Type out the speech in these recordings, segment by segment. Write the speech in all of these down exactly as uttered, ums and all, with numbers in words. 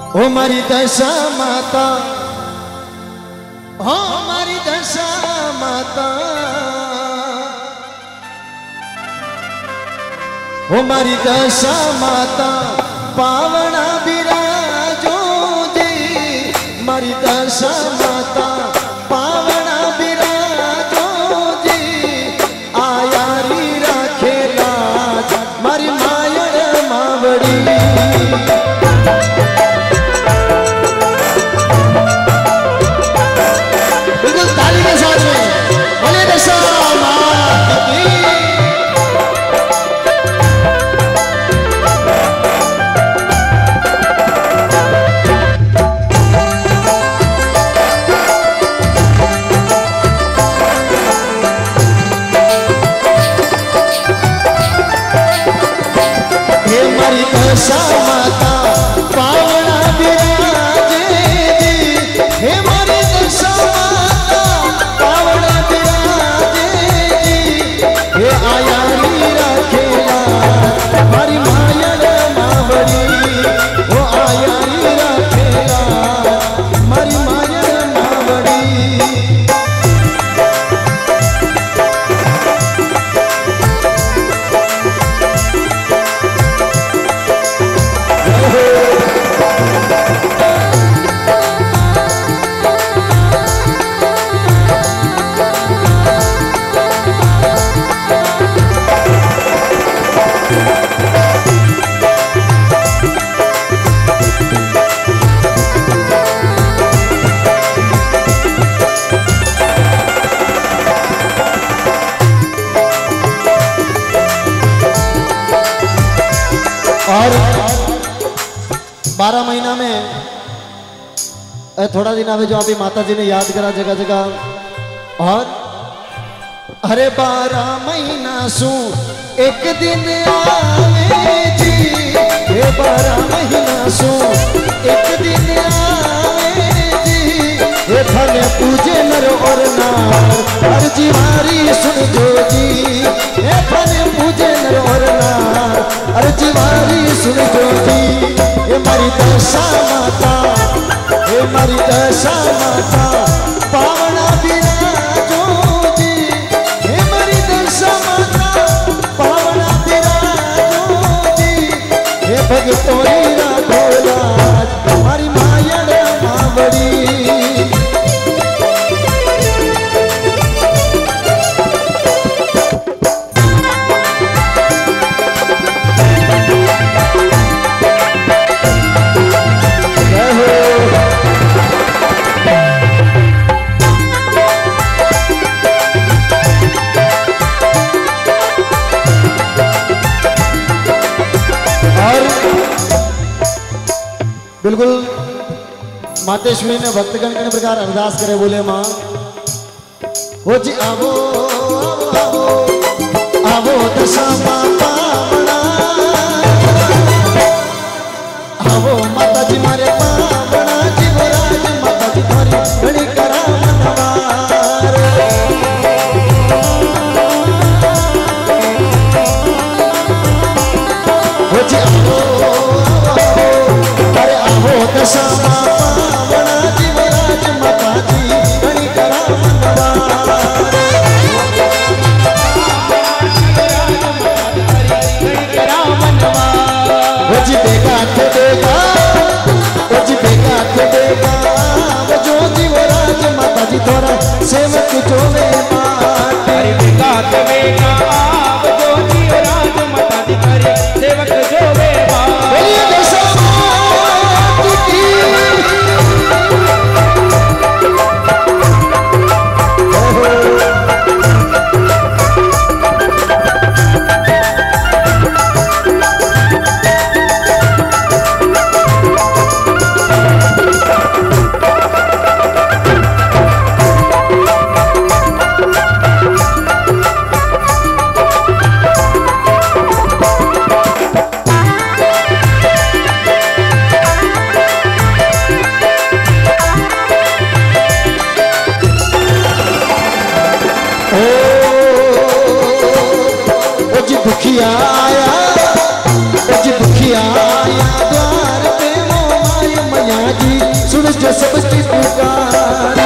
ओ मारी दशा माता, हो मारी दशा माता, ओ मारी दशा माता पावना बिराजो जी, मारी दशा माता पावना बिराजो जी, आयारी राखेला मारी मायड़ मावड़ी। दशा माता पावना बिराजे जी, हे मारी दशा माता पावना बिराजे जी, हे आयारी राखेला मारी मायड़ मावड़ी, ओ आयारी राखेला मारी मायड़ मावड़ी। और बारह महीना में थोड़ा दिन आवे जो अभी माता जी ने याद करा जगह जगह। और अरे बारह महीना सु एक दिन आवे जी, हे बारह महीना सु एक दिन आवे जी, हे फल पूजे नर और नार हर जीवारी सुन जो जी, हे फल पूजे नर और नार हर जीवारी सुन जो जी। हे मारी दशा माता, हे मारी दशा माता पावना बिराजो जी, हे मारी दशा माता पावना बिराजो जी, हे भगतोरी राघोला मारी मायड़ मावड़ी। बिल्कुल मातेश्वरी ने भक्तगण के प्रकार अरदास करे, बोले माँ हो जी आवो आवो आवो दशा माता बना, आवो माता जी मारे पावना जीवराज, माता जी थारी घड़ी करा मनवार। हो जी आवो दशा पावना जीवराज, माता जी घड़ी करा मनवार। हो जी बेगा थे बेगा, हो जी बेगा थे बेगा, वो जो जीवराज माता जी थोड़ा सेवक जो वे माटे। अरे बेगा थे बेगा, वो जो जीवराज माता जी करे सेवक जो वे माटे। दुखिया आया, दुखिया आया द्वार पे वो माय जो सबकी पुकारी।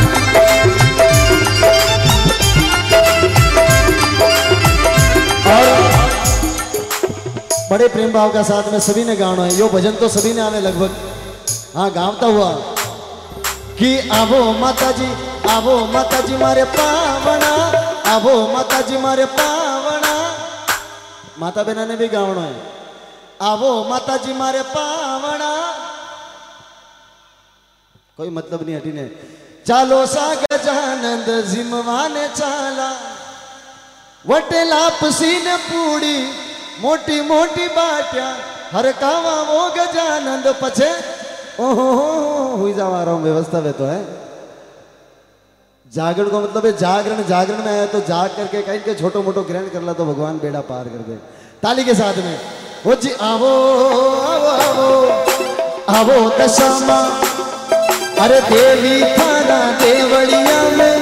और बड़े प्रेम भाव का साथ में सभी ने गाना है। यो भजन तो सभी ने आने लगभग हाँ गावता हुआ कि आवो माता जी, आवो माता जी मारे पावना, आवो माता जी मारे पावना। माता बहना ने भी गावना है, आवो माता जी मारे पावना। कोई मतलब नहीं हटी ने। चालो सा गजानंद जिमवाने चाला, वटेला पसीने पूड़ी मोटी मोटी बाट्या, हर कावा वो गजानंद पछे ओहो हुई जावा रहा हूं। व्यवस्था में तो है जागरण को मतलब है जागरण, जागरण में आया तो जाग करके कहीं के छोटो मोटो ग्रहण कर ला तो भगवान बेड़ा पार कर दे। ताली के साथ में वो जी आवो आवो आवो आवो दशामा, अरे देवी थाना देवड़िया में,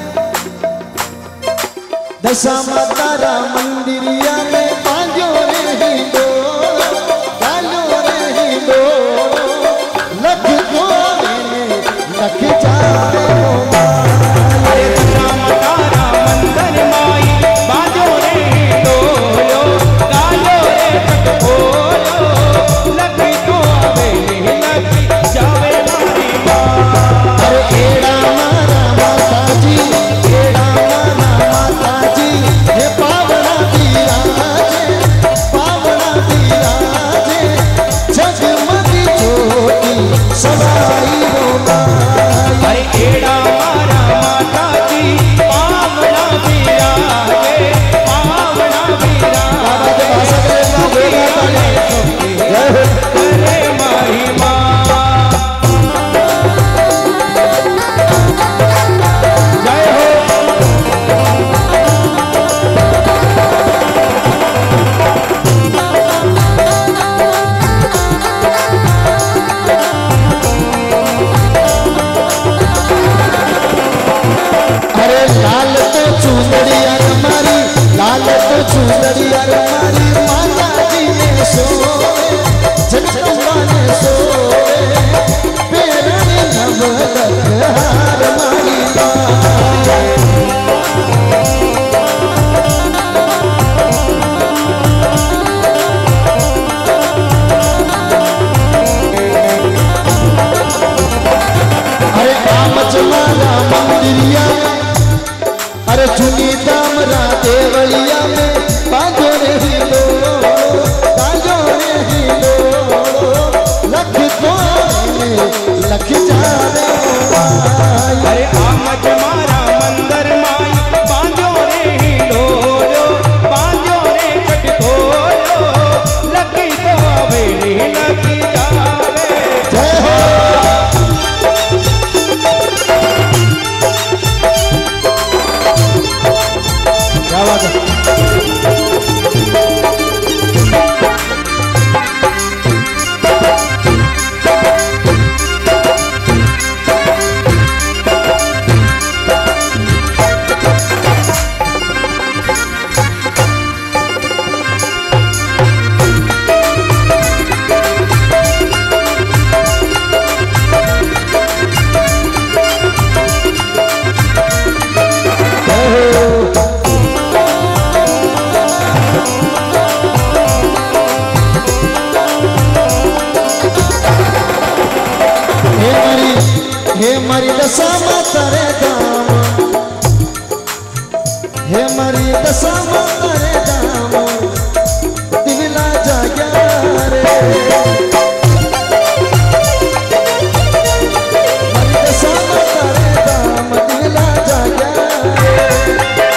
दशामा तारा मंदिरिया में, पांजो रे हिंदो डालो रे हिंदो, लख को लख जाए अरे दशामा तारा मंदिर माई, बाजो रे डोलो गालो रे कटोलो, लख को आवे लख जावे मारी मां। अरे एड़ा मारा माता जी, एड़ा मारा माता जी, हे पावना विराजे, पावना विराजे, जगमगी ज्योति सवाई हो माई। अरे एड़ा मारा माता जी, पावना विराजे, पावना विराजे, करे माही मां। जय हो। अरे लाल तो चुनरिया मारी, लाल तो चुनरिया मारी, माता जी ने सोए, जगदम्बा ने सोए, पेरण नवलख हार मारी माँ। अरे आमच माला मंदिरिया, अरे चुनी दामरा देवलिया में, बाजो रे हिलो बाजो रे हिलो, लख तो लख जावे माई। अरे आमच मारा मंदिर माई, बांजो रे हिंडोलो, बांजो रे कटोलो, लकी तो आवे लकी जावे। जय हो। क्या बात है। हे मारी, हे मारी दशा माता रे दाम, हे मारी दशा माता रे दाम, दिवला जाग्या रे, मारी दशा माता रे दाम, दिवला जाग्या रे।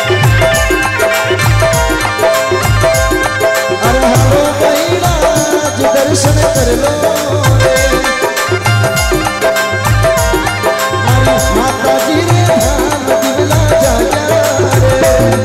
अरे हलो कैलाज दर्शन कर लो रे, माता जी रे धाम दिवला जाग्या रे।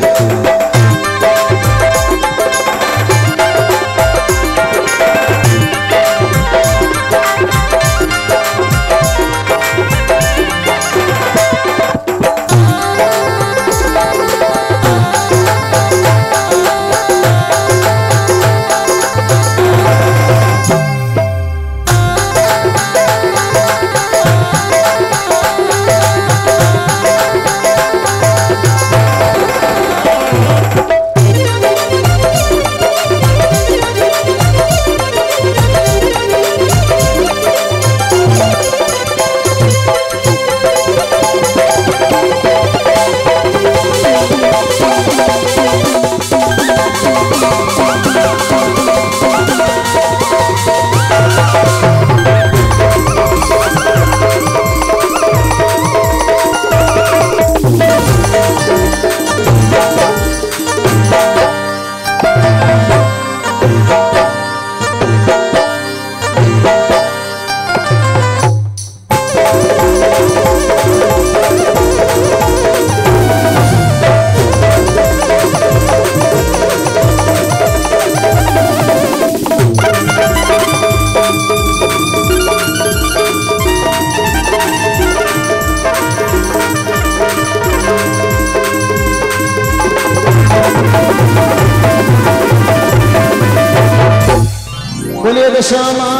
बोलिए दशा माँ